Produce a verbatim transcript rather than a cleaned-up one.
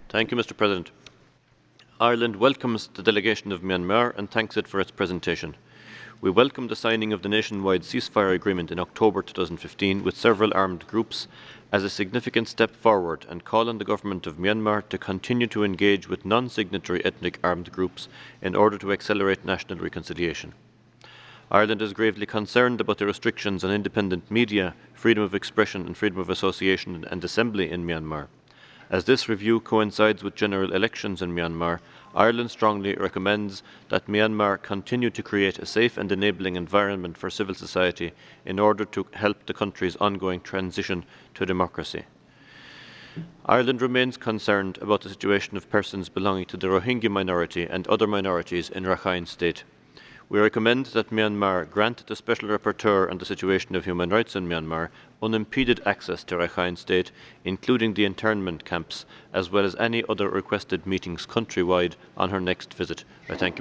Thank you, Mister President. Ireland welcomes the delegation of Myanmar and thanks it for its presentation. We welcome the signing of the nationwide ceasefire agreement in October two thousand fifteen with several armed groups as a significant step forward and call on the government of Myanmar to continue to engage with non-signatory ethnic armed groups in order to accelerate national reconciliation. Ireland is gravely concerned about the restrictions on independent media, freedom of expression and freedom of association and assembly in Myanmar. As this review coincides with general elections in Myanmar, Ireland strongly recommends that Myanmar continue to create a safe and enabling environment for civil society in order to help the country's ongoing transition to democracy. Ireland remains concerned about the situation of persons belonging to the Rohingya minority and other minorities in Rakhine State. We recommend that Myanmar grant the Special Rapporteur on the situation of human rights in Myanmar unimpeded access to Rakhine State, including the internment camps, as well as any other requested meetings countrywide on her next visit. I thank you.